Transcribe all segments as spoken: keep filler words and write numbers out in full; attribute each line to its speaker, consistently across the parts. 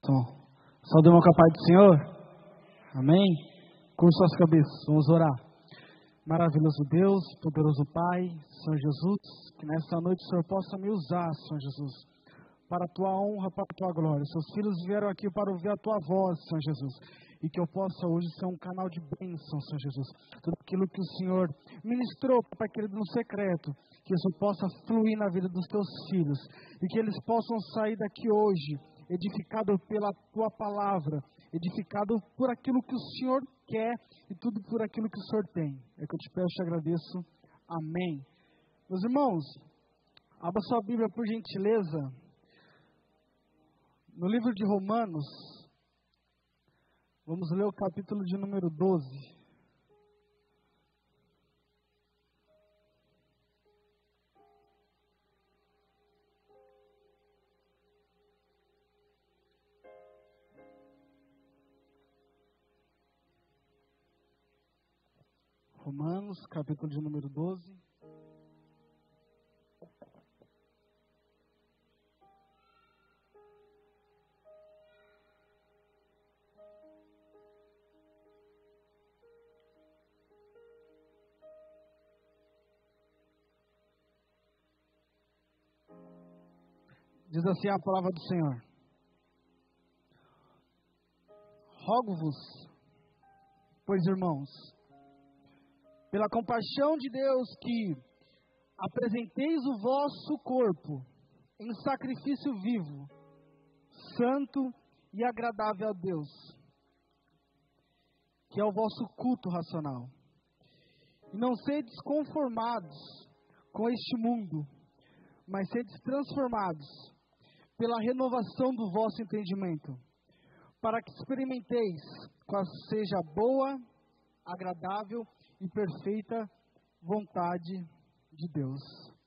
Speaker 1: Então, saúde com a paz do Senhor. Amém? Com suas cabeças, vamos orar. Maravilhoso Deus, poderoso Pai, Senhor Jesus, que nessa noite o Senhor possa me usar, Senhor Jesus, para a Tua honra, para a Tua glória. Seus filhos vieram aqui para ouvir a Tua voz, Senhor Jesus, e que eu possa hoje ser um canal de bênção, Senhor Jesus. Tudo aquilo que o Senhor ministrou, Pai querido, no secreto, que isso possa fluir na vida dos Teus filhos, e que eles possam sair daqui hoje edificado pela Tua palavra, edificado por aquilo que o Senhor quer e tudo por aquilo que o Senhor tem. É que eu te peço e te agradeço. Amém. Meus irmãos, abra sua Bíblia por gentileza, no livro de Romanos, vamos ler o capítulo de número doze. Romanos, capítulo de número doze. Diz assim a palavra do Senhor: rogo-vos, pois irmãos, pela compaixão de Deus, que apresenteis o vosso corpo em sacrifício vivo, santo e agradável a Deus, que é o vosso culto racional. E não sedes conformados com este mundo, mas sedes transformados pela renovação do vosso entendimento, para que experimenteis qual seja a boa, agradável e perfeita vontade de Deus.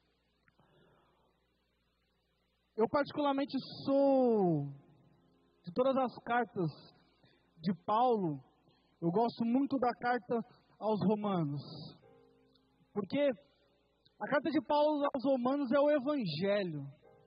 Speaker 1: Eu particularmente sou, de todas as cartas de Paulo, eu gosto muito da carta aos Romanos, porque a carta de Paulo aos Romanos é o Evangelho.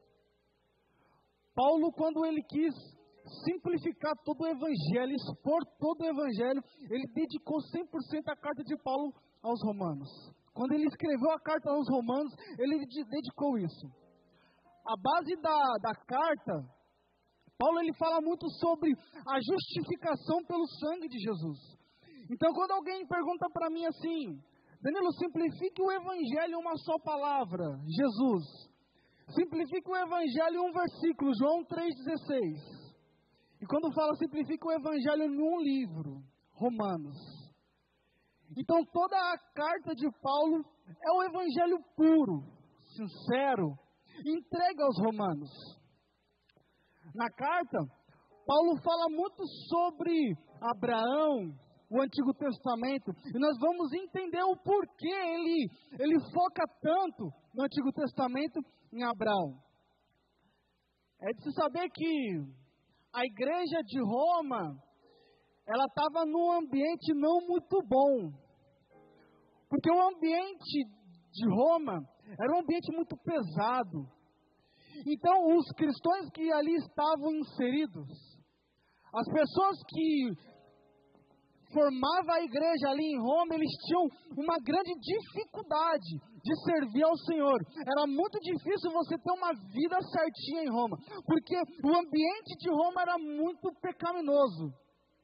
Speaker 1: Paulo, quando ele quis simplificar todo o Evangelho, expor todo o Evangelho, ele dedicou cem por cento a carta de Paulo aos Romanos. Quando ele escreveu a carta aos Romanos, ele dedicou isso. A base da, da carta, Paulo ele fala muito sobre a justificação pelo sangue de Jesus. Então, quando alguém pergunta para mim assim: Danilo, simplifique o Evangelho em uma só palavra, Jesus. Simplifique o Evangelho em um versículo, João três dezesseis. E quando fala simplifica o Evangelho em um livro, Romanos. Então toda a carta de Paulo é o Evangelho puro, sincero, entregue aos Romanos. Na carta, Paulo fala muito sobre Abraão, o Antigo Testamento, e nós vamos entender o porquê ele, ele foca tanto no Antigo Testamento em Abraão. É de se saber que a igreja de Roma, ela estava num ambiente não muito bom. Porque o ambiente de Roma era um ambiente muito pesado. Então, os cristãos que ali estavam inseridos, as pessoas que formavam a igreja ali em Roma, eles tinham uma grande dificuldade de servir ao Senhor. Era muito difícil você ter uma vida certinha em Roma, porque o ambiente de Roma era muito pecaminoso.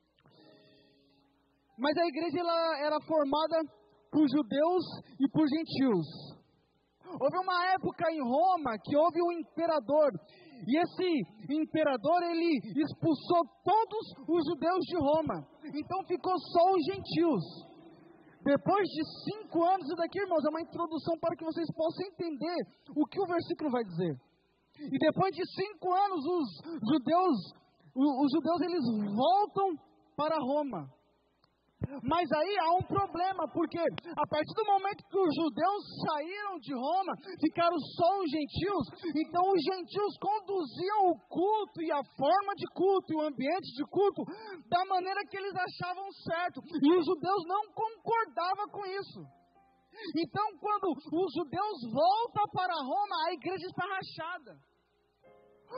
Speaker 1: Mas a igreja ela era formada por judeus e por gentios. Houve uma época em Roma que houve um imperador, e esse imperador ele expulsou todos os judeus de Roma. Então ficou só os gentios. Depois de cinco anos, e daqui, irmãos, é uma introdução para que vocês possam entender o que o versículo vai dizer. E depois de cinco anos, os judeus, os judeus eles voltam para Roma. Mas aí há um problema, porque a partir do momento que os judeus saíram de Roma, ficaram só os gentios, então os gentios conduziam o culto e a forma de culto e o ambiente de culto da maneira que eles achavam certo, e os judeus não concordavam com isso. Então, quando os judeus voltam para Roma, a igreja está rachada.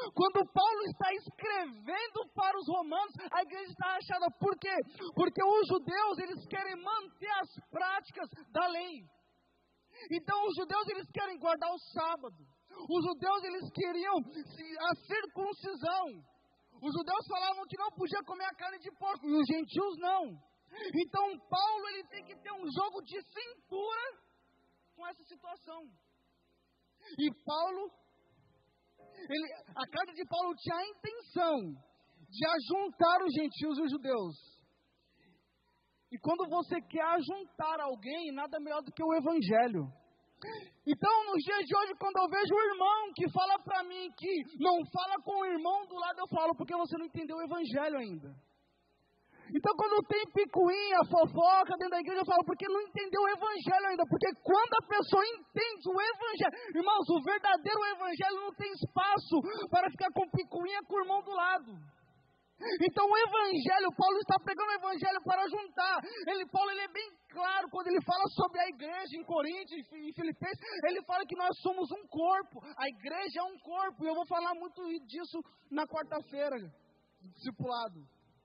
Speaker 1: Quando Paulo está escrevendo para os romanos, a igreja está rachada. Por quê? Porque os judeus, eles querem manter as práticas da lei. Então os judeus, eles querem guardar o sábado. Os judeus, eles queriam a circuncisão. Os judeus falavam que não podia comer a carne de porco, e os gentios não. Então Paulo, ele tem que ter um jogo de cintura com essa situação. E Paulo, ele, a carta de Paulo tinha a intenção de ajuntar os gentios e os judeus. E quando você quer ajuntar alguém, nada melhor do que o evangelho. Então, nos dias de hoje, quando eu vejo um irmão que fala para mim que não fala com o irmão do lado, eu falo, porque você não entendeu o evangelho ainda. Então, quando tem picuinha, fofoca dentro da igreja, eu falo, porque não entendeu o evangelho ainda. Porque quando a pessoa entende o evangelho, irmãos, o verdadeiro evangelho não tem espaço para ficar com picuinha com o irmão do lado. Então o evangelho, Paulo está pregando o evangelho para juntar. Ele, Paulo, ele é bem claro quando ele fala sobre a igreja em Coríntios e Filipenses. Ele fala que nós somos um corpo. A igreja é um corpo. E eu vou falar muito disso na quarta-feira, do discipulado.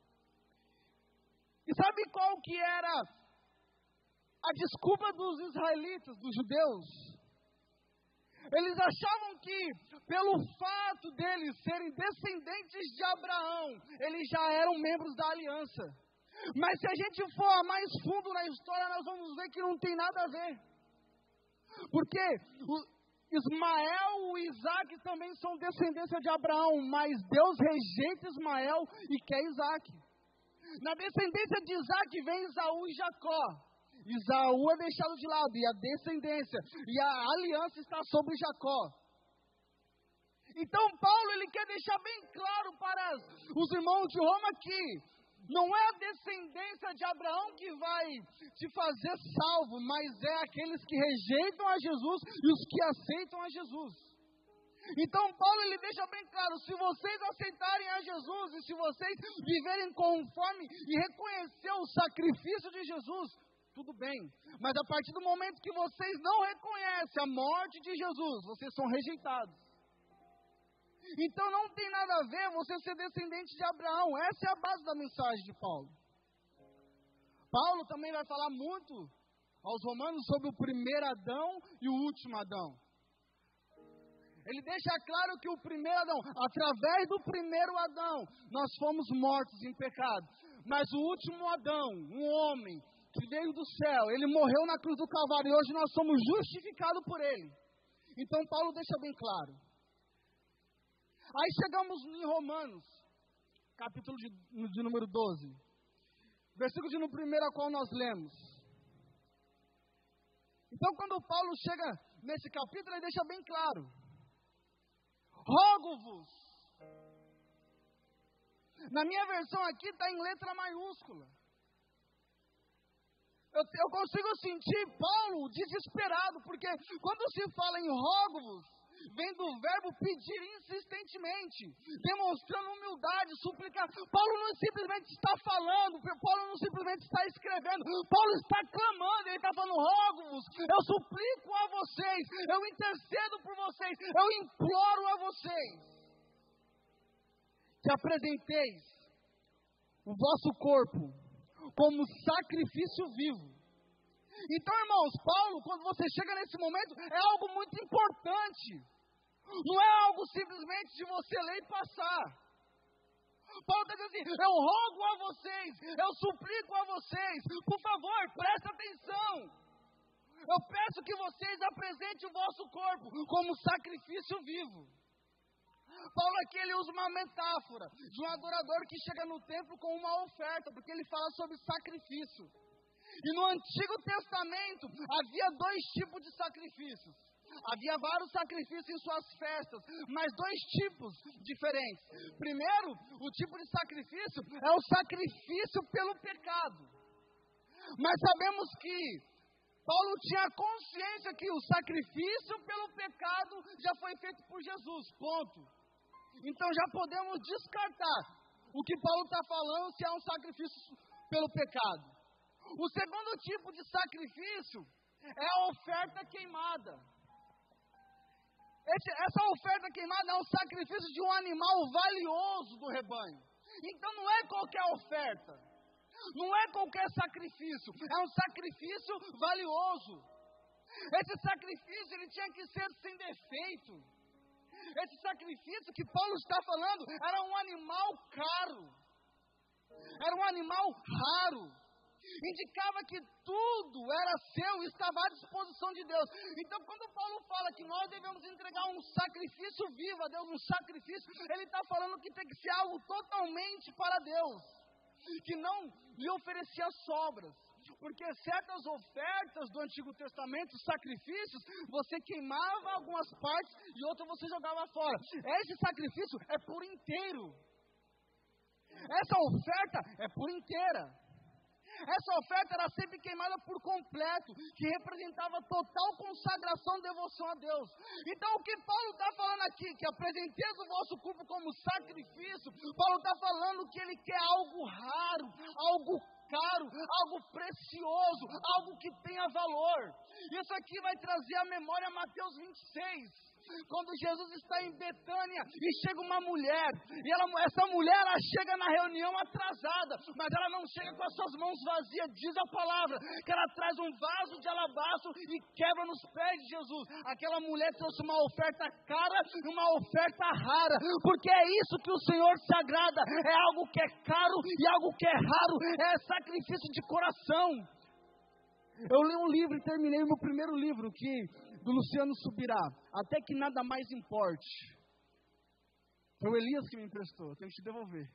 Speaker 1: E sabe qual que era a desculpa dos israelitas, dos judeus? Eles achavam que, pelo fato deles serem descendentes de Abraão, eles já eram membros da aliança. Mas se a gente for mais fundo na história, nós vamos ver que não tem nada a ver. Porque o Ismael e Isaac também são descendência de Abraão, mas Deus rejeita Ismael e quer Isaac. Na descendência de Isaac vem Esaú e Jacó. Esaú é deixado de lado, e a descendência, e a aliança está sobre Jacó. Então Paulo, ele quer deixar bem claro para os irmãos de Roma que não é a descendência de Abraão que vai te fazer salvo, mas é aqueles que rejeitam a Jesus e os que aceitam a Jesus. Então Paulo, ele deixa bem claro, se vocês aceitarem a Jesus e se vocês viverem conforme e reconhecer o sacrifício de Jesus, tudo bem, mas a partir do momento que vocês não reconhecem a morte de Jesus, vocês são rejeitados. Então não tem nada a ver você ser descendente de Abraão. Essa é a base da mensagem de Paulo. Paulo também vai falar muito aos romanos sobre o primeiro Adão e o último Adão. Ele deixa claro que o primeiro Adão, através do primeiro Adão, nós fomos mortos em pecado. Mas o último Adão, um homem que veio do céu, ele morreu na cruz do Calvário e hoje nós somos justificados por ele. Então Paulo deixa bem claro. Aí chegamos em Romanos, capítulo de, de número doze, versículo de no primeiro a qual nós lemos. Então quando Paulo chega nesse capítulo, ele deixa bem claro. Rogo-vos. Na minha versão aqui está em letra maiúscula. Eu, eu consigo sentir Paulo desesperado, porque quando se fala em rogo-vos, vem do verbo pedir insistentemente, demonstrando humildade, suplicar. Paulo não simplesmente está falando, Paulo não simplesmente está escrevendo, Paulo está clamando, ele está falando, rogo-vos, eu suplico a vocês, eu intercedo por vocês, eu imploro a vocês, que apresenteis o vosso corpo como sacrifício vivo. Então, irmãos, Paulo, quando você chega nesse momento, é algo muito importante. Não é algo simplesmente de você ler e passar. Paulo está dizendo assim, eu rogo a vocês, eu suplico a vocês, por favor, presta atenção. Eu peço que vocês apresentem o vosso corpo como sacrifício vivo. Paulo aqui, ele usa uma metáfora de um adorador que chega no templo com uma oferta, porque ele fala sobre sacrifício. E no Antigo Testamento havia dois tipos de sacrifícios. Havia vários sacrifícios em suas festas, mas dois tipos diferentes. Primeiro, o tipo de sacrifício é o sacrifício pelo pecado. Mas sabemos que Paulo tinha consciência que o sacrifício pelo pecado já foi feito por Jesus, ponto. Então já podemos descartar o que Paulo está falando se é um sacrifício pelo pecado. O segundo tipo de sacrifício é a oferta queimada. Esse, essa oferta queimada é um sacrifício de um animal valioso do rebanho. Então não é qualquer oferta, não é qualquer sacrifício, é um sacrifício valioso. Esse sacrifício ele tinha que ser sem defeito. Esse sacrifício que Paulo está falando era um animal caro, era um animal raro. Indicava que tudo era seu e estava à disposição de Deus. Então, quando Paulo fala que nós devemos entregar um sacrifício vivo a Deus, um sacrifício, ele está falando que tem que ser algo totalmente para Deus, que não lhe oferecia sobras. Porque certas ofertas do Antigo Testamento, sacrifícios, você queimava algumas partes e outras você jogava fora. Esse sacrifício é por inteiro. Essa oferta é por inteira. Essa oferta era sempre queimada por completo, que representava total consagração e devoção a Deus. Então o que Paulo está falando aqui, que apresenteis o vosso corpo como sacrifício, Paulo está falando que ele quer algo raro, algo caro, algo precioso, algo que tenha valor. Isso aqui vai trazer à memória Mateus vinte e seis. Quando Jesus está em Betânia e chega uma mulher, e ela, essa mulher ela chega na reunião atrasada, mas ela não chega com as suas mãos vazias, diz a palavra, que ela traz um vaso de alabastro e quebra nos pés de Jesus. Aquela mulher trouxe uma oferta cara e uma oferta rara, porque é isso que o Senhor se agrada, é algo que é caro e algo que é raro, é sacrifício de coração. Eu li um livro e terminei o meu primeiro livro, que do Luciano Subirá, Até que Nada Mais Importe. Foi o Elias que me emprestou, eu tenho que te devolver.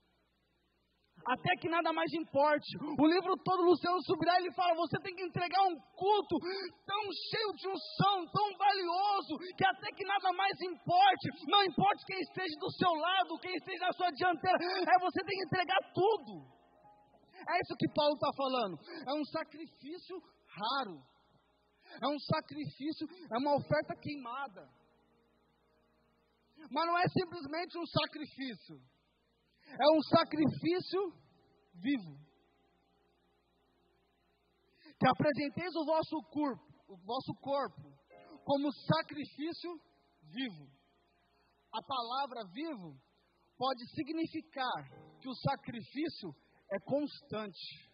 Speaker 1: Até que Nada Mais Importe. O livro todo, Luciano Subirá, ele fala, você tem que entregar um culto tão cheio de unção, tão valioso, que até que nada mais importe. Não importa quem esteja do seu lado, quem esteja na sua dianteira, é você tem que entregar tudo. É isso que Paulo está falando. É um sacrifício raro. É um sacrifício, é uma oferta queimada. Mas não é simplesmente um sacrifício. É um sacrifício vivo. Que apresenteis o vosso corpo, o vosso corpo como sacrifício vivo. A palavra vivo pode significar que o sacrifício é constante.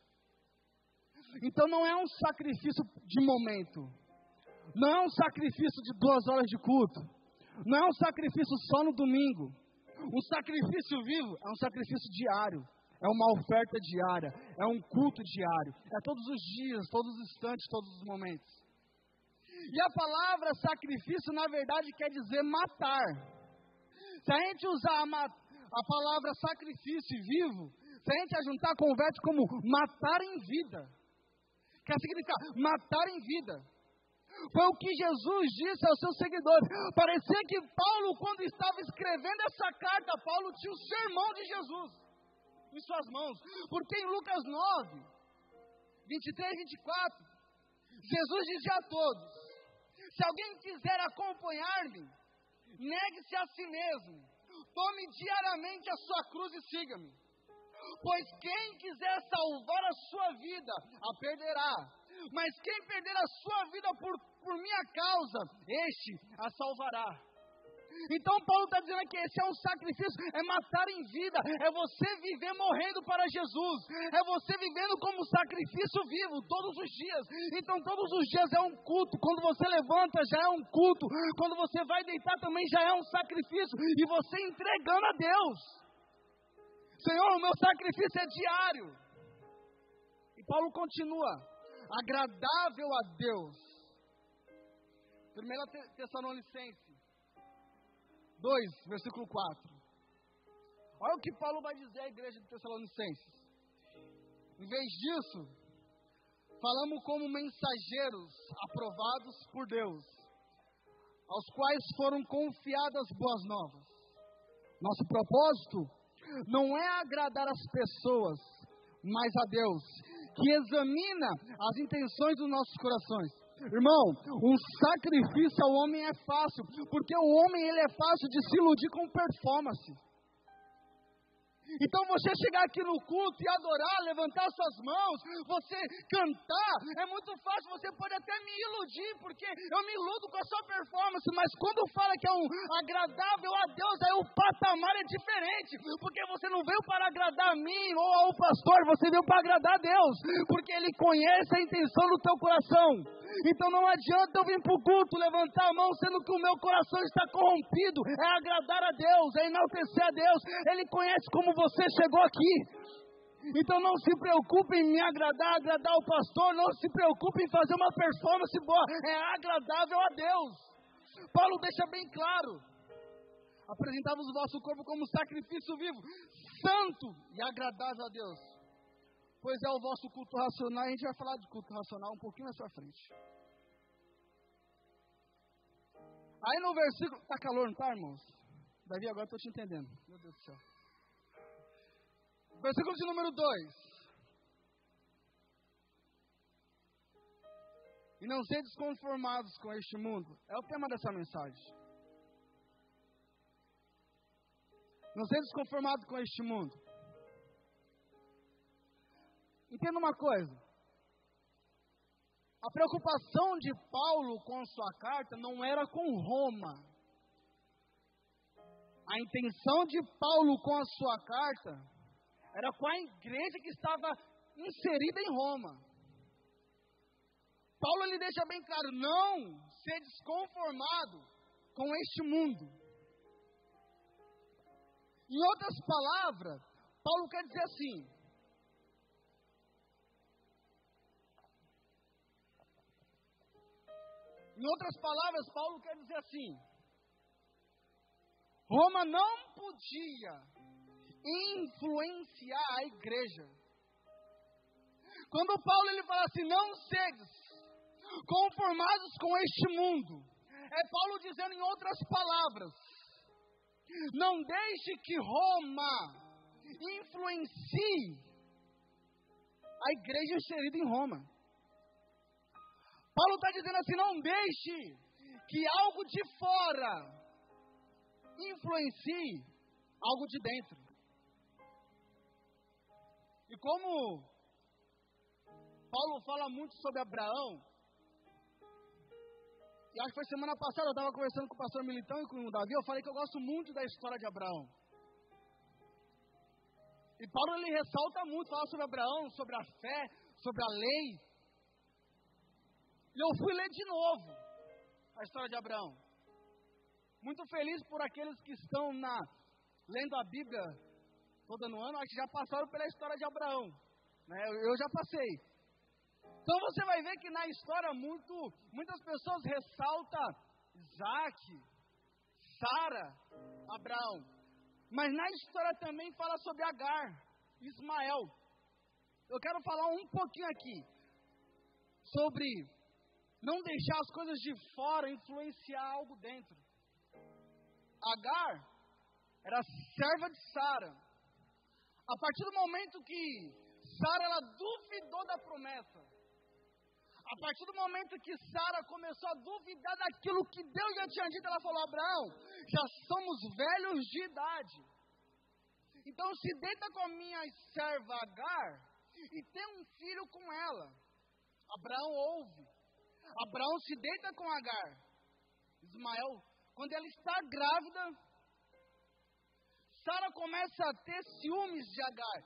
Speaker 1: Então não é um sacrifício de momento, não é um sacrifício de duas horas de culto, não é um sacrifício só no domingo. Um sacrifício vivo é um sacrifício diário, é uma oferta diária, é um culto diário, é todos os dias, todos os instantes, todos os momentos. E a palavra sacrifício na verdade quer dizer matar. Se a gente usar a, a palavra sacrifício e vivo, se a gente ajuntar, converte como matar em vida. Quer significar matar em vida. Foi o que Jesus disse aos seus seguidores. Parecia que Paulo, quando estava escrevendo essa carta, Paulo tinha o sermão de Jesus em suas mãos. Porque em Lucas nove, vinte e três e vinte e quatro, Jesus dizia a todos, se alguém quiser acompanhar-me, negue-se a si mesmo, tome diariamente a sua cruz e siga-me. Pois quem quiser salvar a sua vida, a perderá. Mas quem perder a sua vida por, por minha causa, este a salvará. Então Paulo está dizendo que esse é um sacrifício, é matar em vida, é você viver morrendo para Jesus, é você vivendo como sacrifício vivo todos os dias. Então todos os dias é um culto, quando você levanta já é um culto, quando você vai deitar também já é um sacrifício, e você entregando a Deus. Senhor, o meu sacrifício é diário. E Paulo continua, agradável a Deus. primeira Tessalonicenses dois, versículo quatro. Olha o que Paulo vai dizer à igreja de Tessalonicenses. Em vez disso, falamos como mensageiros aprovados por Deus, aos quais foram confiadas boas novas. Nosso propósito não é agradar as pessoas, mas a Deus, que examina as intenções dos nossos corações. Irmão, um sacrifício ao homem é fácil, porque o homem ele é fácil de se iludir com performance. Então você chegar aqui no culto e adorar, levantar suas mãos, você cantar, é muito fácil, você pode até me iludir, porque eu me iludo com a sua performance, mas quando fala que é um agradável a Deus, aí o patamar é diferente, porque você não veio para agradar a mim ou ao pastor, você veio para agradar a Deus, porque Ele conhece a intenção do teu coração. Então não adianta eu vir para o culto, levantar a mão, sendo que o meu coração está corrompido. É agradar a Deus, é enaltecer a Deus. Ele conhece como você chegou aqui. Então não se preocupe em me agradar, agradar o pastor. Não se preocupe em fazer uma performance boa. É agradável a Deus. Paulo deixa bem claro: apresentavos o vosso corpo como sacrifício vivo, santo e agradável a Deus, pois é o vosso culto racional. A gente vai falar de culto racional um pouquinho mais pra frente. Aí no versículo, tá calor, não tá, irmãos? Davi, agora eu tô te entendendo. Meu Deus do céu. Versículo de número dois. E não sedes conformados com este mundo. É o tema dessa mensagem. Não sedes conformados com este mundo. Entenda uma coisa. A preocupação de Paulo com sua carta não era com Roma. A intenção de Paulo com a sua carta era com a igreja que estava inserida em Roma. Paulo ele deixa bem claro: não ser desconformado com este mundo. Em outras palavras, Paulo quer dizer assim: Em outras palavras, Paulo quer dizer assim: Roma não podia influenciar a igreja. Quando Paulo ele fala assim, não sedes conformados com este mundo, é Paulo dizendo em outras palavras: não deixe que Roma influencie a igreja inserida em Roma. Paulo está dizendo assim: não deixe que algo de fora influencie algo de dentro. E como Paulo fala muito sobre Abraão, e acho que foi semana passada, eu estava conversando com o pastor Militão e com o Davi, eu falei que eu gosto muito da história de Abraão. E Paulo ele ressalta muito, fala sobre Abraão, sobre a fé, sobre a lei. E eu fui ler de novo a história de Abraão. Muito feliz por aqueles que estão na, lendo a Bíblia todo ano, acho que já passaram pela história de Abraão. Né? Eu, eu já passei. Então você vai ver que na história muito, muitas pessoas ressaltam Isaac, Sara, Abraão. Mas na história também fala sobre Agar, Ismael. Eu quero falar um pouquinho aqui sobre não deixar as coisas de fora influenciar algo dentro. Agar era serva de Sara. A partir do momento que Sara ela duvidou da promessa, a partir do momento que Sara começou a duvidar daquilo que Deus já tinha dito, ela falou: Abraão, já somos velhos de idade, então se deita com a minha serva Agar e tem um filho com ela. Abraão ouve. Abraão se deita com Agar. Ismael, quando ela está grávida, Sara começa a ter ciúmes de Agar.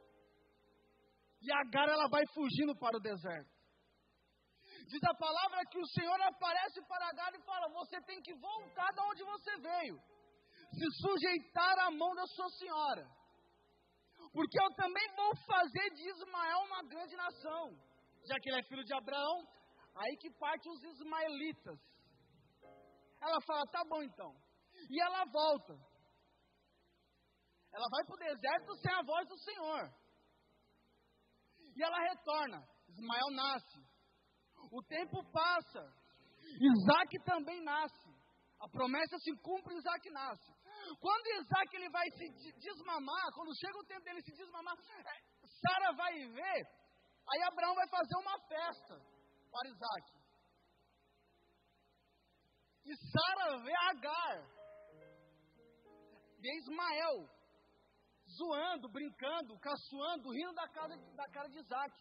Speaker 1: E Agar ela vai fugindo para o deserto. Diz a palavra que o Senhor aparece para Agar e fala: você tem que voltar de onde você veio, se sujeitar à mão da sua senhora, porque eu também vou fazer de Ismael uma grande nação. Já que ele é filho de Abraão, aí que parte os ismaelitas. Ela fala: tá bom então. E ela volta. Ela vai para o deserto sem a voz do Senhor. E ela retorna. Ismael nasce. O tempo passa. Isaac também nasce. A promessa se cumpre, Isaac nasce. Quando Isaac ele vai se desmamar, quando chega o tempo dele se desmamar, é, Sara vai ver, aí Abraão vai fazer uma festa para Isaac. E Sara vê Agar, vê Ismael, zoando, brincando, caçoando, rindo da cara, da cara de Isaac.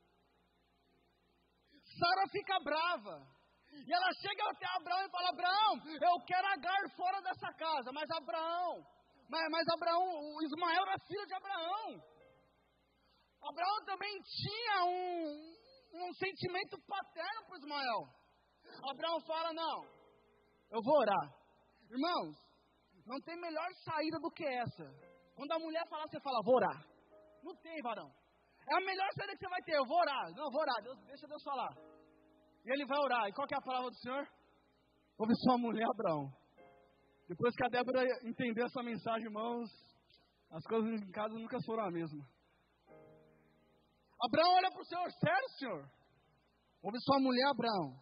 Speaker 1: Sara fica brava. E ela chega até Abraão e fala: Abraão, eu quero Agar fora dessa casa. Mas Abraão, mas, mas Abraão, o Ismael era filho de Abraão. Abraão também tinha um, um sentimento paterno para Ismael. Abraão fala: não, eu vou orar. Irmãos, não tem melhor saída do que essa. Quando a mulher falar, você fala: vou orar. Não tem, varão. É a melhor saída que você vai ter. Eu vou orar. Não, vou orar. Deus, deixa Deus falar. E ele vai orar. E qual que é a palavra do Senhor? Ouve sua mulher, Abraão. Depois que a Débora entendeu essa mensagem, irmãos, as coisas em casa nunca foram a mesma. Abraão olha para o Senhor: sério, Senhor? Ouve sua mulher, Abraão.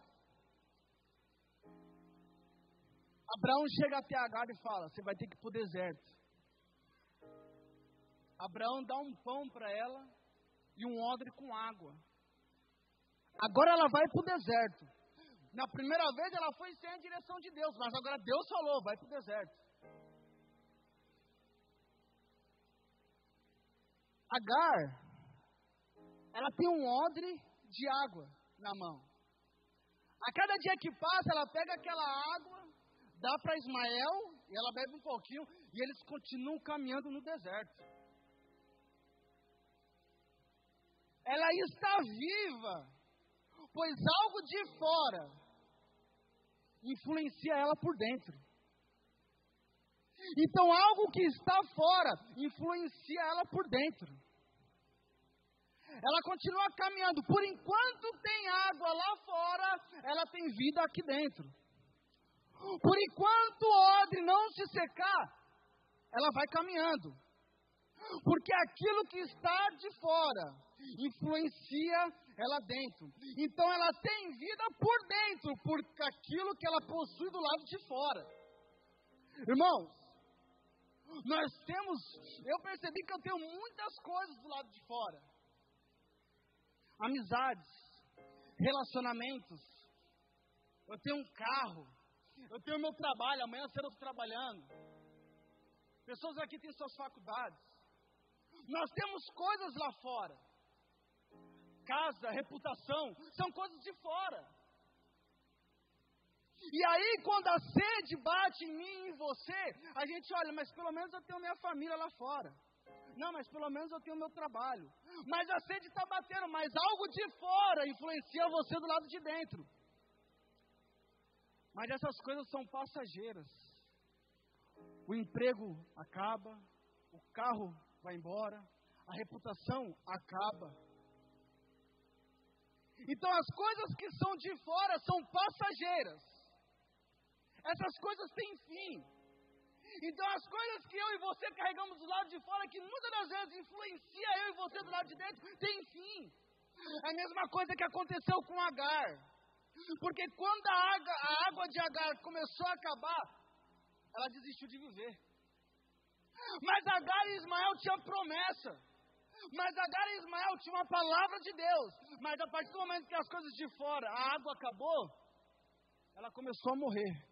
Speaker 1: Abraão chega até Agar e fala: você vai ter que ir para o deserto. Abraão dá um pão para ela e um odre com água. Agora ela vai para o deserto. Na primeira vez ela foi sem a direção de Deus, mas agora Deus falou: vai para o deserto. Agar, ela tem um odre de água na mão. A cada dia que passa, ela pega aquela água, dá para Ismael, e ela bebe um pouquinho, e eles continuam caminhando no deserto. Ela está viva, pois algo de fora influencia ela por dentro. Então algo que está fora influencia ela por dentro. Ela continua caminhando. Por enquanto tem água lá fora, ela tem vida aqui dentro. Por enquanto o odre não se secar, ela vai caminhando. Porque aquilo que está de fora influencia ela dentro. Então ela tem vida por dentro, por aquilo que ela possui do lado de fora. Irmãos, nós temos, eu percebi que eu tenho muitas coisas do lado de fora. Amizades, relacionamentos, eu tenho um carro, eu tenho meu trabalho, amanhã cedo eu estou trabalhando. Pessoas aqui têm suas faculdades. Nós temos coisas lá fora. Casa, reputação, são coisas de fora. E aí quando a sede bate em mim e em você, a gente olha: mas pelo menos eu tenho minha família lá fora. Não, mas pelo menos eu tenho meu trabalho. Mas a sede está batendo, mas algo de fora influencia você do lado de dentro. Mas essas coisas são passageiras. O emprego acaba, o carro vai embora, a reputação acaba. Então as coisas que são de fora são passageiras. Essas coisas têm fim. Então as coisas que eu e você carregamos do lado de fora, que muitas das vezes influencia eu e você do lado de dentro, tem fim. É a mesma coisa que aconteceu com Agar. Porque quando a água, a água de Agar começou a acabar, ela desistiu de viver. Mas Agar e Ismael tinham promessa. Mas Agar e Ismael tinham uma palavra de Deus. Mas a partir do momento que as coisas de fora, a água acabou, ela começou a morrer.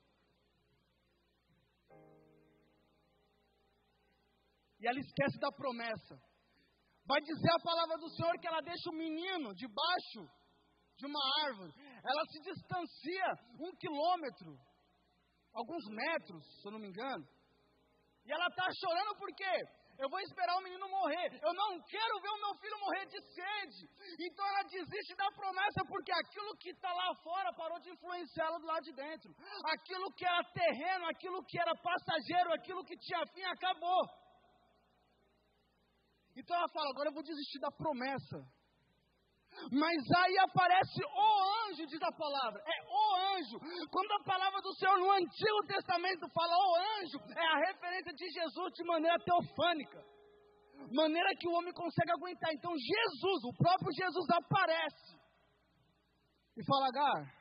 Speaker 1: E ela esquece da promessa. Vai dizer a palavra do Senhor que ela deixa o menino debaixo de uma árvore. Ela se distancia um quilômetro, alguns metros, se eu não me engano. E ela está chorando porque eu vou esperar o menino morrer. Eu não quero ver o meu filho morrer de sede. Então ela desiste da promessa porque aquilo que está lá fora parou de influenciá-la do lado de dentro. Aquilo que era terreno, aquilo que era passageiro, aquilo que tinha fim, acabou. Então ela fala: agora eu vou desistir da promessa. Mas aí aparece o anjo, diz a palavra. É o anjo. Quando a palavra do Senhor no Antigo Testamento fala o anjo, é a referência de Jesus de maneira teofânica. Maneira que o homem consegue aguentar. Então Jesus, o próprio Jesus aparece. E fala: Agar,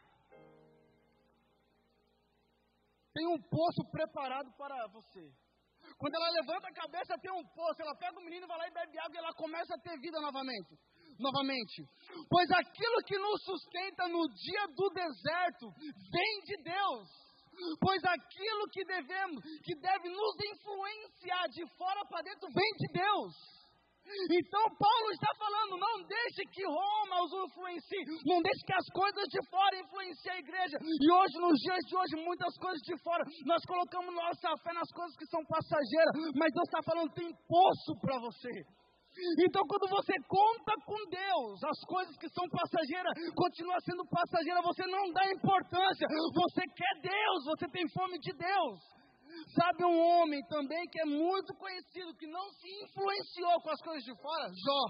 Speaker 1: tem um poço preparado para você. Quando ela levanta a cabeça, tem um poço. Ela pega o menino, vai lá e bebe água, e ela começa a ter vida novamente. Novamente. Pois aquilo que nos sustenta no dia do deserto vem de Deus. pois aquilo que devemos, que deve nos influenciar de fora para dentro, vem de Deus. Então Paulo está falando, não deixe que Roma os influencie, não deixe que as coisas de fora influenciem a igreja. E hoje, nos dias de hoje, muitas coisas de fora, nós colocamos nossa fé nas coisas que são passageiras, mas Deus está falando, tem poço para você. Então quando você conta com Deus, as coisas que são passageiras, continua sendo passageira, você não dá importância, você quer Deus, você tem fome de Deus. Sabe um homem também que é muito conhecido, que não se influenciou com as coisas de fora? Jó.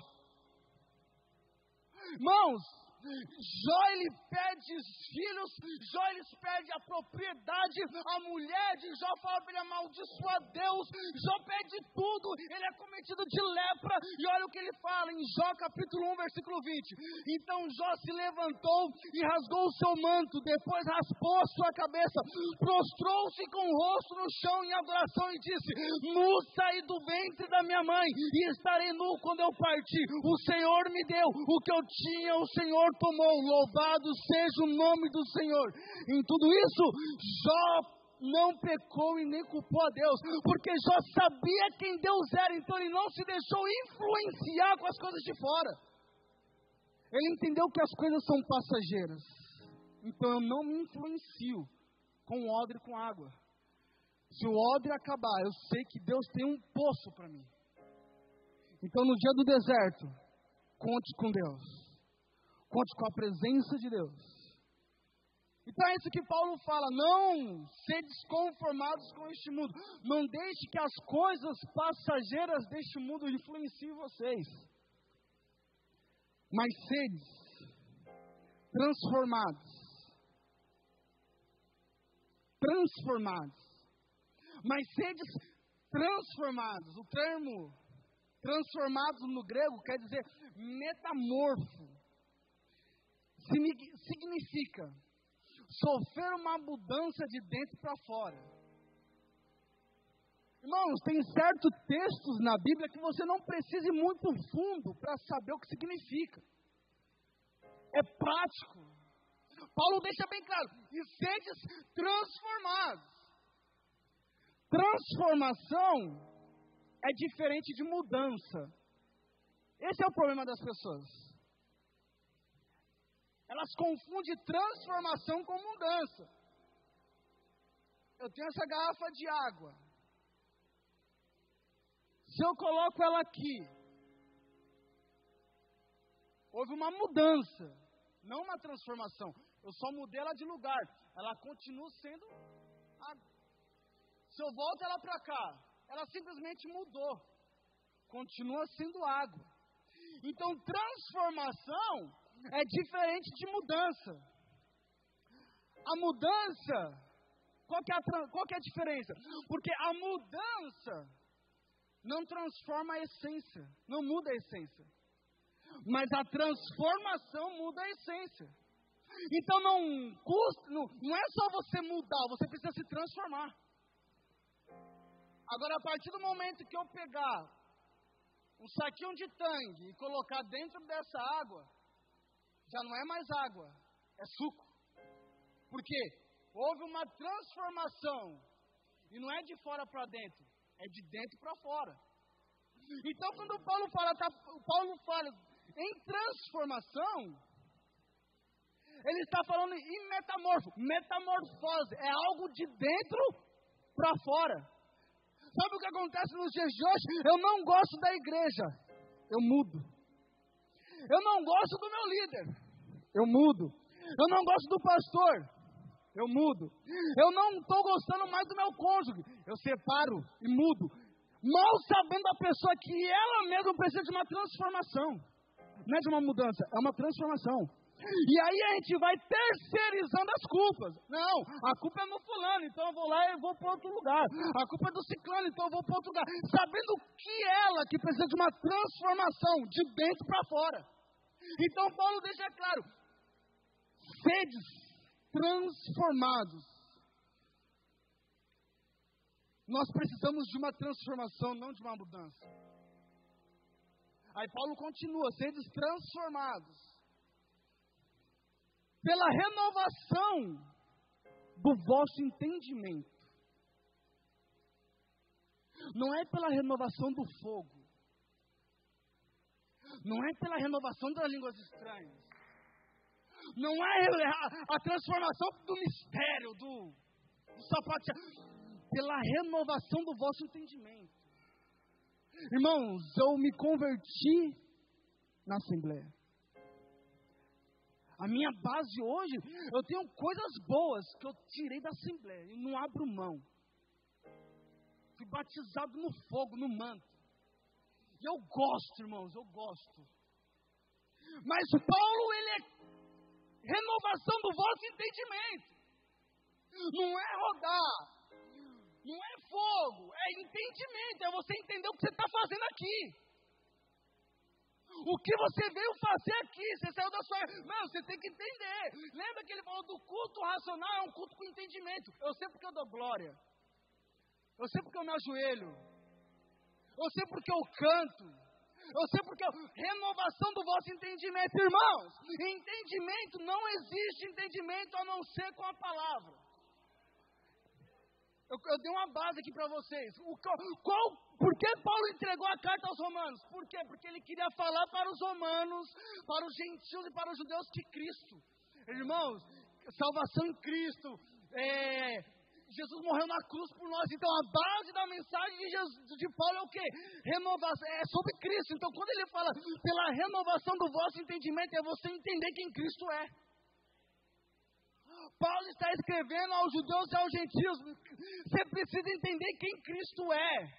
Speaker 1: Irmãos, Jó ele perde os filhos, Jó ele perde a propriedade, a mulher de Jó fala para ele amaldiçoar Deus, Jó perde tudo, ele é cometido de lepra, e olha o que ele fala em Jó capítulo um, versículo vinte. Então Jó se levantou e rasgou o seu manto, depois raspou a sua cabeça, prostrou-se com o rosto no chão em adoração e disse: nu saí do ventre da minha mãe, e estarei nu quando eu partir. O Senhor me deu o que eu tinha, o Senhor tomou, louvado seja o nome do Senhor. Em tudo isso, Jó não pecou e nem culpou a Deus, porque Jó sabia quem Deus era, então ele não se deixou influenciar com as coisas de fora. Ele entendeu que as coisas são passageiras, então eu não me influencio com o odre e com água. Se o odre acabar, eu sei que Deus tem um poço para mim. Então no dia do deserto, conte com Deus. Conte com a presença de Deus. Então é isso que Paulo fala, não sedes conformados com este mundo. Não deixe que as coisas passageiras deste mundo influenciem vocês. Mas sedes transformados. Transformados. Mas sedes transformados. O termo transformados no grego quer dizer metamorfo. Significa sofrer uma mudança de dentro para fora. Irmãos, tem certos textos na Bíblia que você não precisa ir muito fundo para saber o que significa. É prático. Paulo deixa bem claro, e sedes transformados. Transformação é diferente de mudança. Esse é o problema das pessoas. Elas confundem transformação com mudança. Eu tenho essa garrafa de água. Se eu coloco ela aqui, houve uma mudança, não uma transformação. Eu só mudei ela de lugar. Ela continua sendo água. Se eu volto ela para cá, ela simplesmente mudou. Continua sendo água. Então, transformação é diferente de mudança. A mudança, qual que é a, qual que é a diferença? Porque a mudança não transforma a essência, não muda a essência. Mas a transformação muda a essência. Então não custa, não, não é só você mudar, você precisa se transformar. Agora, a partir do momento que eu pegar um saquinho de tangue e colocar dentro dessa água, já não é mais água, é suco. Por quê? Houve uma transformação. E não é de fora para dentro, é de dentro para fora. Então, quando o Paulo fala, tá, o Paulo fala em transformação, ele está falando em metamorfo. Metamorfose é algo de dentro para fora. Sabe o que acontece nos dias de hoje? Eu não gosto da igreja, eu mudo. Eu não gosto do meu líder, eu mudo. Eu não gosto do pastor, eu mudo. Eu não estou gostando mais do meu cônjuge, eu separo e mudo. Mal sabendo a pessoa que ela mesma precisa de uma transformação. Não é de uma mudança, é uma transformação. E aí a gente vai terceirizando as culpas. Não, a culpa é no fulano, então eu vou lá e vou para outro lugar. A culpa é do ciclano, então eu vou para outro lugar. Sabendo que ela que precisa de uma transformação de dentro para fora. Então Paulo deixa claro, sedes transformados. Nós precisamos de uma transformação, não de uma mudança. Aí Paulo continua, sedes transformados pela renovação do vosso entendimento. Não é pela renovação do fogo. Não é pela renovação das línguas estranhas. Não é a, a transformação do mistério, do, do sapateado. Pela renovação do vosso entendimento. Irmãos, eu me converti na Assembleia. A minha base hoje, eu tenho coisas boas que eu tirei da Assembleia. E não abro mão. Fui batizado no fogo, no manto. E eu gosto, irmãos, eu gosto. Mas Paulo, ele é renovação do vosso entendimento. Não é rodar. Não é fogo, é entendimento, é você entender o que você está fazendo aqui. O que você veio fazer aqui, você saiu da sua... Não, você tem que entender. Lembra que ele falou do culto racional, é um culto com entendimento. Eu sei porque eu dou glória. Eu sei porque eu me ajoelho. Eu sei porque eu canto. Eu sei porque eu... Renovação do vosso entendimento. Irmãos, entendimento, não existe entendimento a não ser com a palavra. Eu, eu dei uma base aqui para vocês. O, qual, por que Paulo entregou a carta aos romanos? Por quê? Porque ele queria falar para os romanos, para os gentios e para os judeus que Cristo. Irmãos, salvação em Cristo. É, Jesus morreu na cruz por nós. Então a base da mensagem de, Jesus, de Paulo é o quê? Renovação, é sobre Cristo. Então quando ele fala pela renovação do vosso entendimento, é você entender quem Cristo é. Paulo está escrevendo aos judeus e aos gentios. Você precisa entender quem Cristo é.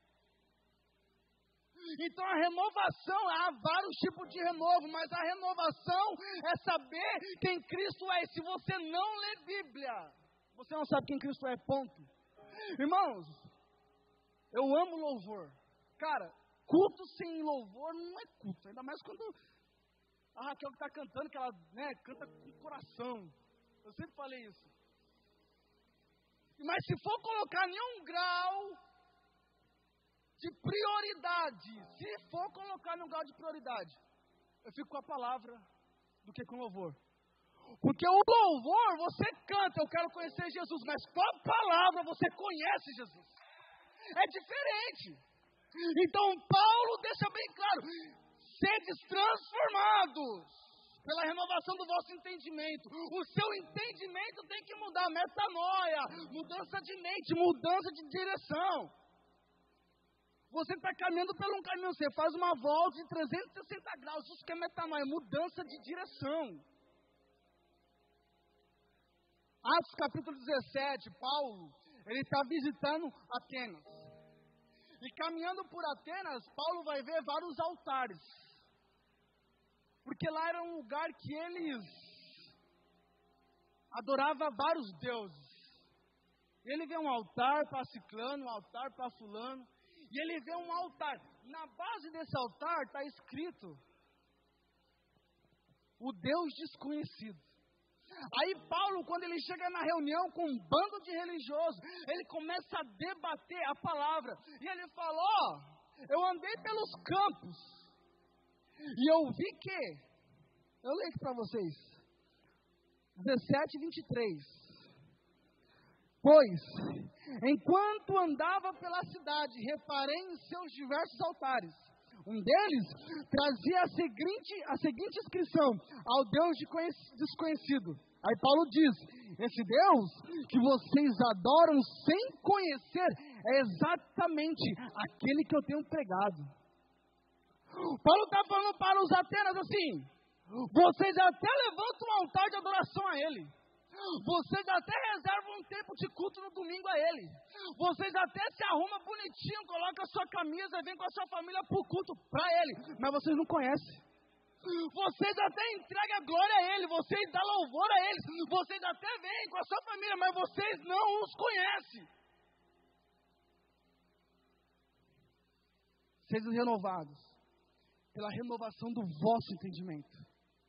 Speaker 1: Então a renovação, há vários tipos de renovo, mas a renovação é saber quem Cristo é. E se você não lê Bíblia, você não sabe quem Cristo é, ponto. Irmãos, eu amo louvor. Cara, culto sem louvor não é culto. Ainda mais quando a Raquel que está cantando, que ela, né, canta com coração. Eu sempre falei isso. Mas se for colocar nenhum grau de prioridade, se for colocar nenhum grau de prioridade, eu fico com a palavra do que com o louvor. Porque o louvor, você canta, eu quero conhecer Jesus, mas com a palavra você conhece Jesus. É diferente. Então Paulo deixa bem claro, sedes transformados pela renovação do vosso entendimento. O seu entendimento tem que mudar. Metanoia, mudança de mente, mudança de direção. Você está caminhando por um caminho, você faz uma volta de trezentos e sessenta graus. Isso que é metanoia, mudança de direção. Atos capítulo dezessete, Paulo, ele está visitando Atenas. E caminhando por Atenas, Paulo vai ver vários altares. Porque lá era um lugar que eles adoravam vários deuses. Ele vê um altar para ciclano, um altar para fulano. E ele vê um altar. Na base desse altar está escrito o Deus desconhecido. Aí Paulo, quando ele chega na reunião com um bando de religiosos, ele começa a debater a palavra. E ele fala, ó, oh, eu andei pelos campos. E eu vi que, eu leio aqui para vocês, dezessete, vinte e três. Pois, enquanto andava pela cidade, reparei em seus diversos altares. Um deles trazia a seguinte, a seguinte inscrição, ao Deus desconhecido. Aí Paulo diz, esse Deus que vocês adoram sem conhecer, é exatamente aquele que eu tenho pregado. Paulo está falando para os Atenas assim, vocês até levantam um altar de adoração a ele. Vocês até reservam um tempo de culto no domingo a ele. Vocês até se arrumam bonitinho, colocam a sua camisa, vem com a sua família para o culto para ele. Mas vocês não conhecem. Vocês até entregam a glória a ele, vocês dão louvor a ele. Vocês até vêm com a sua família, mas vocês não os conhecem. Sejam renovados pela renovação do vosso entendimento.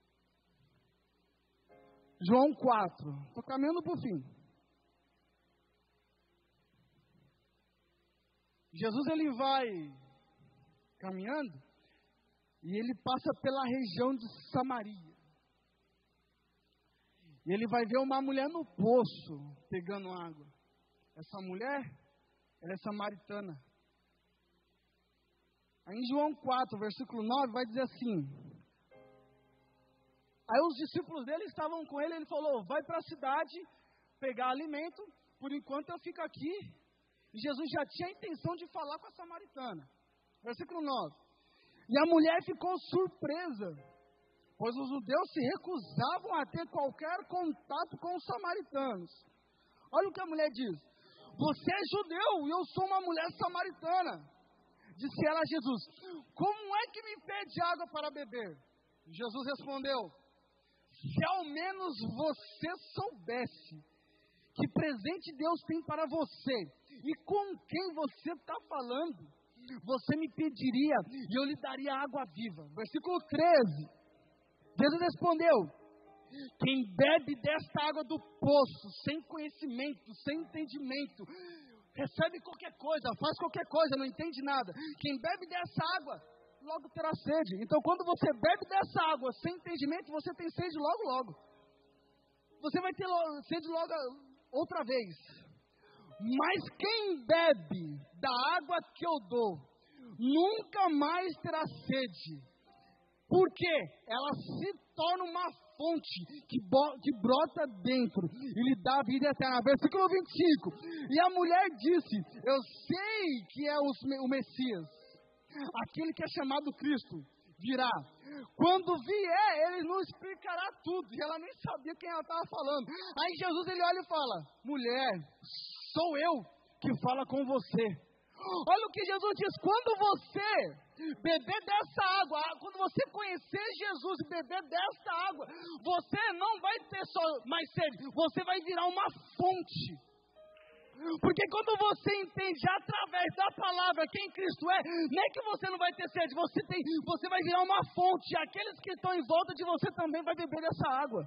Speaker 1: João quatro, estou caminhando para o fim. Jesus ele vai caminhando e ele passa pela região de Samaria. E ele vai ver uma mulher no poço, pegando água. Essa mulher, ela é samaritana. Aí em João quatro, versículo nove, vai dizer assim. Aí os discípulos dele estavam com ele, ele falou, vai para a cidade, pegar alimento, por enquanto eu fico aqui. E Jesus já tinha a intenção de falar com a samaritana. Versículo nove. E a mulher ficou surpresa, pois os judeus se recusavam a ter qualquer contato com os samaritanos. Olha o que a mulher diz. Você é judeu e eu sou uma mulher samaritana. Disse ela a Jesus, como é que me pede água para beber? Jesus respondeu, se ao menos você soubesse que presente Deus tem para você e com quem você está falando, você me pediria e eu lhe daria água viva. Versículo treze. Jesus respondeu, quem bebe desta água do poço, sem conhecimento, sem entendimento, recebe qualquer coisa, faz qualquer coisa, não entende nada. Quem bebe dessa água, logo terá sede. Então, quando você bebe dessa água sem entendimento, você tem sede logo, logo. Você vai ter sede logo outra vez. Mas quem bebe da água que eu dou, nunca mais terá sede. Porque ela se torna uma fonte que, bo- que brota dentro e lhe dá a vida eterna. Versículo vinte e cinco. E a mulher disse, eu sei que é os, o Messias, aquele que é chamado Cristo, virá. Quando vier, ele nos explicará tudo. E ela nem sabia quem ela estava falando. Aí Jesus ele olha e fala, mulher, sou eu que fala com você. Olha o que Jesus diz, quando você beber dessa água, quando você conhecer Jesus e beber dessa água, você não vai ter só mais sede, você vai virar uma fonte. Porque quando você entende através da palavra quem Cristo é, nem é que você não vai ter sede, você, tem, você vai virar uma fonte, e aqueles que estão em volta de você também vai beber dessa água.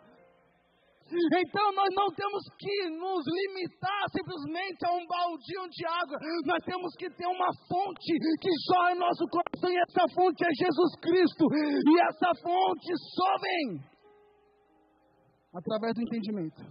Speaker 1: Então nós não temos que nos limitar simplesmente a um baldinho de água, nós temos que ter uma fonte que jorra em nosso coração, e essa fonte é Jesus Cristo, e essa fonte só vem através do entendimento.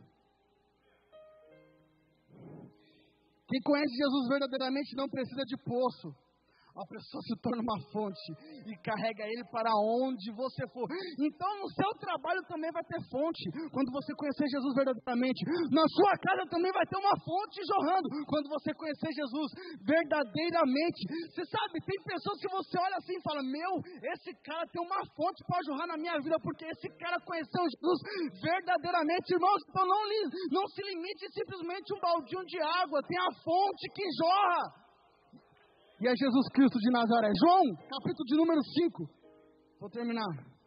Speaker 1: Quem conhece Jesus verdadeiramente não precisa de poço. A pessoa se torna uma fonte e carrega ele para onde você for. Então no seu trabalho também vai ter fonte, quando você conhecer Jesus verdadeiramente. Na sua casa também vai ter uma fonte jorrando, quando você conhecer Jesus verdadeiramente. Você sabe, tem pessoas que você olha assim e fala, meu, esse cara tem uma fonte para jorrar na minha vida, porque esse cara conheceu Jesus verdadeiramente. Irmãos, então não, não se limite simplesmente um baldinho de água, tem a fonte que jorra. E é Jesus Cristo de Nazaré. João, capítulo de número cinco. Vou terminar.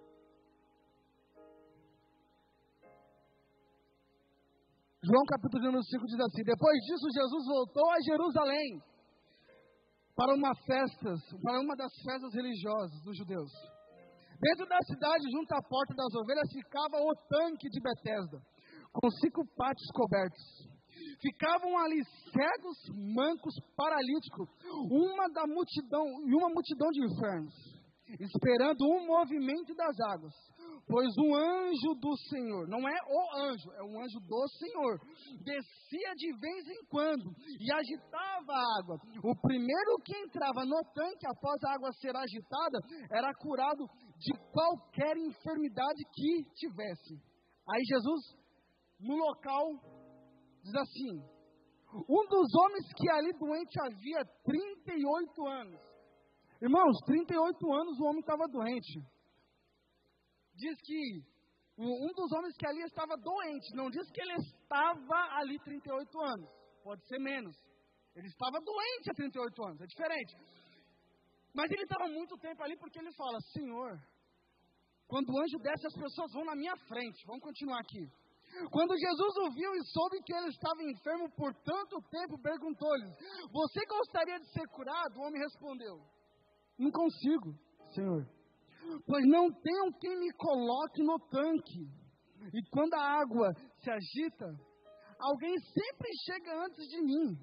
Speaker 1: João, capítulo de número cinco diz assim, depois disso Jesus voltou a Jerusalém para uma festa, para uma das festas religiosas dos judeus. Dentro da cidade, junto à porta das ovelhas, ficava o tanque de Betesda, com cinco pátios cobertos. Ficavam ali cegos, mancos, paralíticos, uma da multidão e uma multidão de enfermos, esperando um movimento das águas. Pois um anjo do Senhor, não é o anjo, é um anjo do Senhor, descia de vez em quando e agitava a água. O primeiro que entrava no tanque após a água ser agitada era curado de qualquer enfermidade que tivesse. Aí Jesus, no local, diz assim, um dos homens que ali doente havia trinta e oito anos. Irmãos, trinta e oito anos o homem estava doente. Diz que um dos homens que ali estava doente, não diz que ele estava ali trinta e oito anos, pode ser menos. Ele estava doente há trinta e oito anos, é diferente. Mas ele estava muito tempo ali porque ele fala, Senhor, quando o anjo desce as pessoas vão na minha frente. Vamos continuar aqui. Quando Jesus o viu e soube que ele estava enfermo por tanto tempo, perguntou-lhe, você gostaria de ser curado? O homem respondeu, não consigo, Senhor, pois não tenho quem me coloque no tanque. E quando a água se agita, alguém sempre chega antes de mim.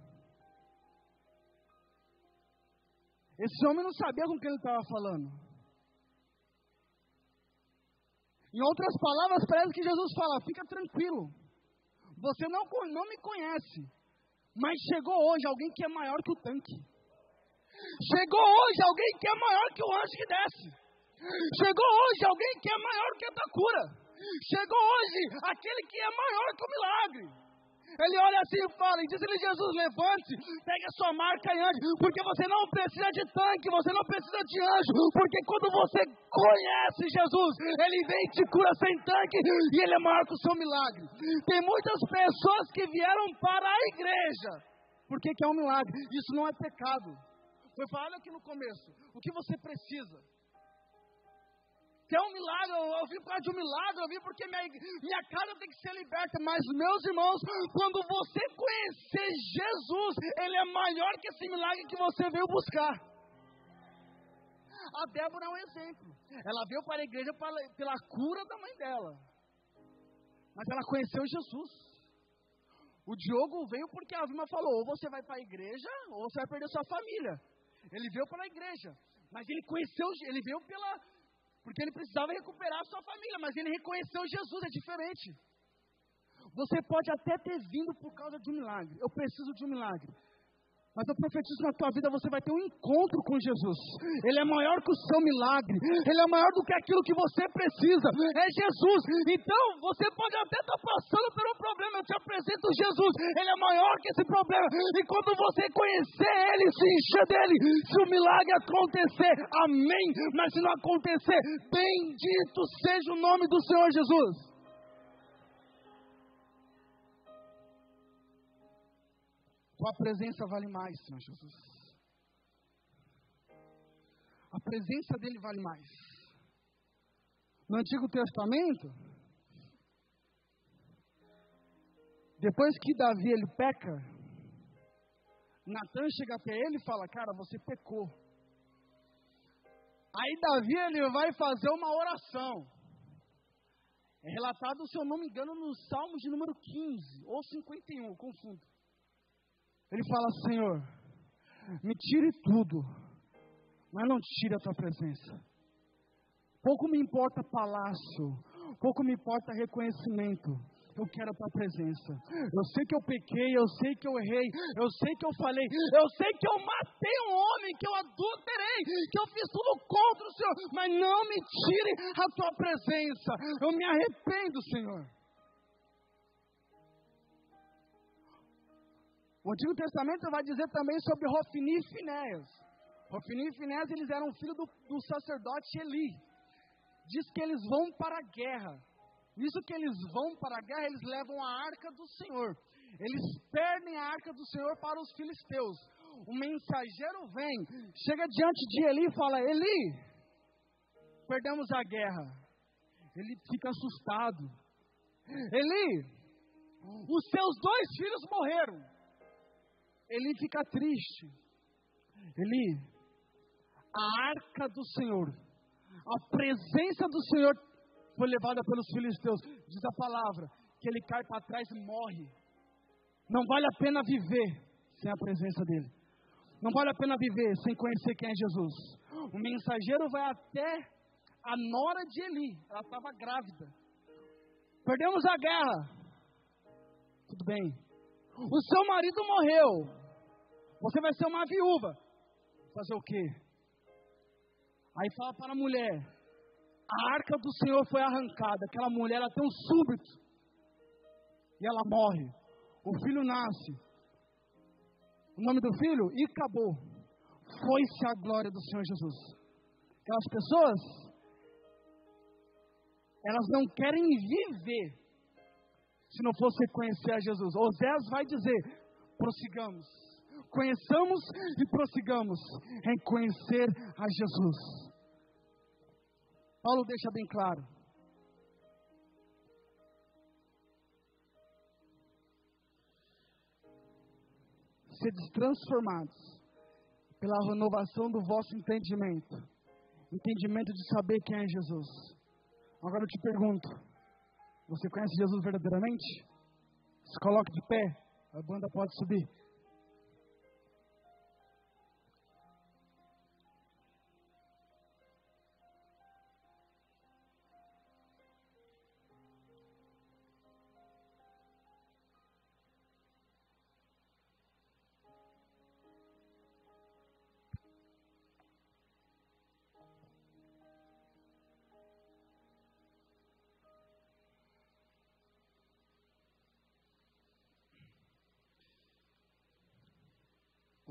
Speaker 1: Esse homem não sabia com quem ele estava falando. Em outras palavras, parece que Jesus fala, fica tranquilo. Você não, não me conhece, mas chegou hoje alguém que é maior que o tanque. Chegou hoje alguém que é maior que o anjo que desce. Chegou hoje alguém que é maior que a tua cura. Chegou hoje aquele que é maior que o milagre. Ele olha assim e fala, e diz-lhe Jesus, levante, pegue a sua marca e ande, porque você não precisa de tanque, você não precisa de anjo, porque quando você conhece Jesus, Ele vem e te cura sem tanque, e Ele é maior que o seu milagre. Tem muitas pessoas que vieram para a igreja, porque que é um milagre, isso não é pecado. Foi falado aqui no começo, o que você precisa? Que é um milagre, eu, eu vim por causa de um milagre, eu vim porque minha, minha casa tem que ser liberta. Mas, meus irmãos, quando você conhecer Jesus, Ele é maior que esse milagre que você veio buscar. A Débora é um exemplo. Ela veio para a igreja para, pela cura da mãe dela. Mas ela conheceu Jesus. O Diogo veio porque a Vilma falou, ou você vai para a igreja, ou você vai perder sua família. Ele veio para a igreja, mas ele conheceu, ele veio pela... porque ele precisava recuperar a sua família, mas ele reconheceu Jesus, é diferente. Você pode até ter vindo por causa de um milagre, eu preciso de um milagre. Mas eu profetizo na tua vida, você vai ter um encontro com Jesus. Ele é maior que o seu milagre, Ele é maior do que aquilo que você precisa, é Jesus. Então, você pode até estar passando por um problema, eu te apresento Jesus, Ele é maior que esse problema. E quando você conhecer Ele, se encher dEle, se o milagre acontecer, amém. Mas se não acontecer, bendito seja o nome do Senhor Jesus. Tua presença vale mais, Senhor Jesus. A presença dEle vale mais. No Antigo Testamento, depois que Davi ele peca, Natan chega até ele e fala, cara, você pecou. Aí Davi ele vai fazer uma oração. É relatado, se eu não me engano, no Salmos de número quinze ou cinquenta e um, eu confundo. Ele fala, Senhor, me tire tudo, mas não tire a tua presença. Pouco me importa palácio, pouco me importa reconhecimento. Eu quero a tua presença. Eu sei que eu pequei, eu sei que eu errei, eu sei que eu falei, eu sei que eu matei um homem, que eu adulterei, que eu fiz tudo contra o Senhor, mas não me tire a tua presença. Eu me arrependo, Senhor. O Antigo Testamento vai dizer também sobre Hofni e Finéias. Hofni e Finéias, eles eram filhos do, do sacerdote Eli. Diz que eles vão para a guerra. Isso que eles vão para a guerra, eles levam a arca do Senhor. Eles perdem a arca do Senhor para os filisteus. O mensageiro vem, chega diante de Eli e fala, Eli, perdemos a guerra. Ele fica assustado. Eli, os seus dois filhos morreram. Eli fica triste. Eli, a arca do Senhor, a presença do Senhor foi levada pelos filisteus. Diz a palavra, que ele cai para trás e morre. Não vale a pena viver sem a presença dele. Não vale a pena viver sem conhecer quem é Jesus. O mensageiro vai até a nora de Eli. Ela estava grávida. Perdemos a guerra. Tudo bem. O seu marido morreu. Você vai ser uma viúva. Fazer o quê? Aí fala para a mulher. A arca do Senhor foi arrancada. Aquela mulher, ela tem um súbito. E ela morre. O filho nasce. O nome do filho? Icabô. Foi-se a glória do Senhor Jesus. Aquelas pessoas, elas não querem viver se não fosse conhecer a Jesus. Oséias vai dizer, prossigamos. Conheçamos e prossigamos em conhecer a Jesus. Paulo deixa bem claro. Sede transformados pela renovação do vosso entendimento. Entendimento de saber quem é Jesus. Agora eu te pergunto, você conhece Jesus verdadeiramente? Se coloque de pé, a banda pode subir.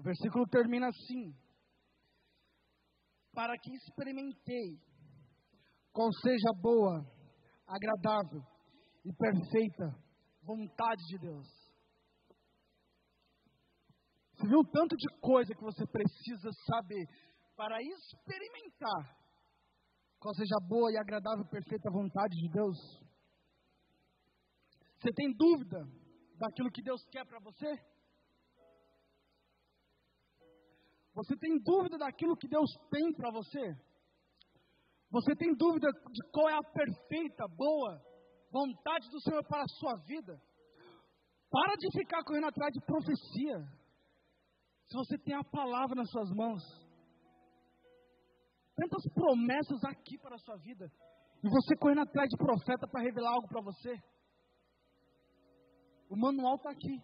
Speaker 1: versículo termina assim: para que experimentei qual seja a boa, agradável e perfeita vontade de Deus. Você viu o tanto de coisa que você precisa saber para experimentar qual seja a boa e agradável e perfeita vontade de Deus? Você tem dúvida daquilo que Deus quer para você? Você tem dúvida daquilo que Deus tem para você? Você tem dúvida de qual é a perfeita, boa vontade do Senhor para a sua vida? Para de ficar correndo atrás de profecia. Se você tem a palavra nas suas mãos, tantas promessas aqui para a sua vida, e você correndo atrás de profeta para revelar algo para você. O manual está aqui.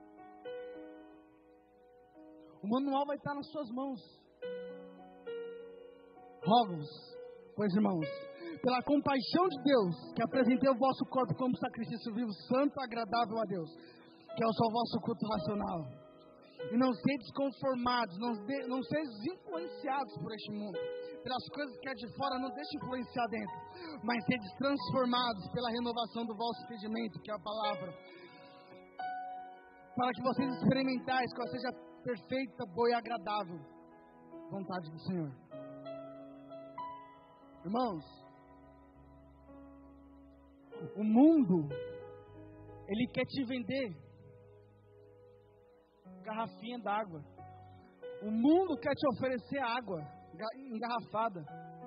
Speaker 1: O manual vai estar nas suas mãos. Rogo-vos, pois irmãos, pela compaixão de Deus, que apresentei o vosso corpo como sacrifício vivo, santo, agradável a Deus, que é o seu vosso culto racional. E não sedes conformados, não, de, não sedes influenciados por este mundo, pelas coisas que é de fora, não deixe influenciar dentro, mas sedes transformados pela renovação do vosso entendimento, que é a palavra, para que vocês experimentais qual seja a perfeita, boa e agradável vontade do Senhor. Irmãos, o mundo, ele quer te vender garrafinha d'água. O mundo quer te oferecer água engarrafada.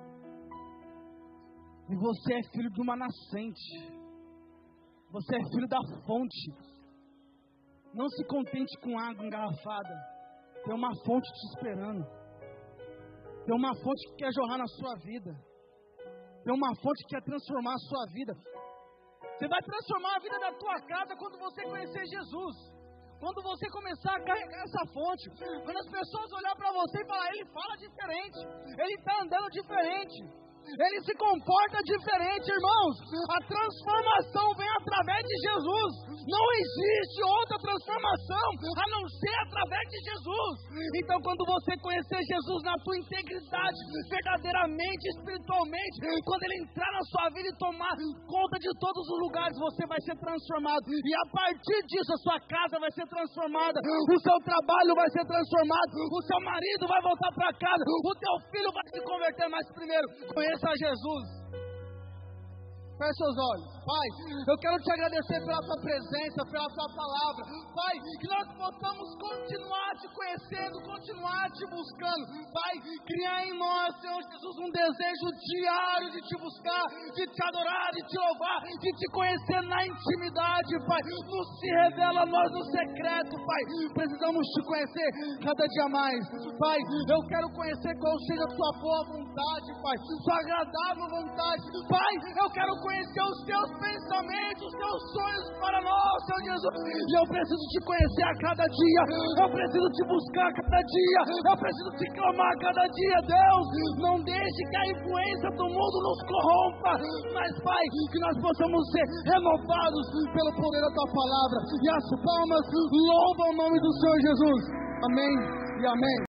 Speaker 1: E você é filho de uma nascente. Você é filho da fonte. Não se contente com água engarrafada. Tem uma fonte te esperando. Tem uma fonte que quer jorrar na sua vida. Tem uma fonte que quer transformar a sua vida. Você vai transformar a vida da tua casa quando você conhecer Jesus. Quando você começar a carregar essa fonte. Quando as pessoas olharem para você e falar, ele fala diferente. Ele está andando diferente. Ele se comporta diferente, irmãos. A transformação vem através de Jesus. Não existe outra transformação a não ser através de Jesus. Então, quando você conhecer Jesus na tua integridade, verdadeiramente, espiritualmente, quando Ele entrar na sua vida e tomar conta de todos os lugares, você vai ser transformado. E a partir disso, a sua casa vai ser transformada. O seu trabalho vai ser transformado. O seu marido vai voltar para casa. O teu filho vai se converter. Mas primeiro, conheça a Jesus. Feche seus olhos. Pai, eu quero te agradecer pela tua presença, pela tua palavra. Pai, que nós possamos continuar te conhecendo, continuar te buscando. Pai, criar em nós, Senhor Jesus, um desejo diário de te buscar, de te adorar, de te louvar, de te conhecer na intimidade, Pai. Nos se revela a nós no secreto, Pai. Precisamos te conhecer cada dia mais. Pai, eu quero conhecer qual seja a tua boa vontade, Pai. Sua agradável vontade. Pai, eu quero conhecer os teus pensamentos, os teus sonhos para nós, Senhor Jesus. E eu preciso te conhecer a cada dia. Eu preciso te buscar a cada dia. Eu preciso te clamar a cada dia. Deus, não deixe que a influência do mundo nos corrompa. Mas, Pai, que nós possamos ser renovados pelo poder da tua palavra. E as palmas louvam o nome do Senhor Jesus. Amém e amém.